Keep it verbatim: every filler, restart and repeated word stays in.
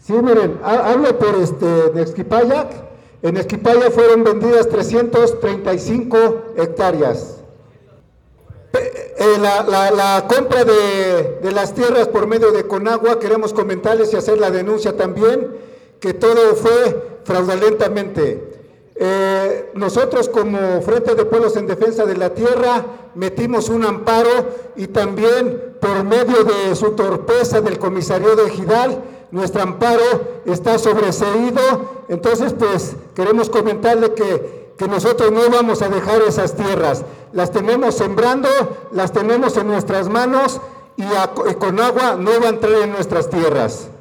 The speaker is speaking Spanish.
Sí, miren, hablo por este, Nexquipayac. En Nexquipayac fueron vendidas trescientas treinta y cinco hectáreas. Eh, la, la, la compra de, de las tierras por medio de Conagua, queremos comentarles y hacer la denuncia también, que todo fue fraudulentamente. Eh, nosotros como Frente de Pueblos en Defensa de la Tierra metimos un amparo y también por medio de su torpeza del comisario de Ejidal, nuestro amparo está sobreseído. Entonces pues queremos comentarle que que nosotros no vamos a dejar esas tierras, las tenemos sembrando, las tenemos en nuestras manos y a, con agua no va a entrar en nuestras tierras.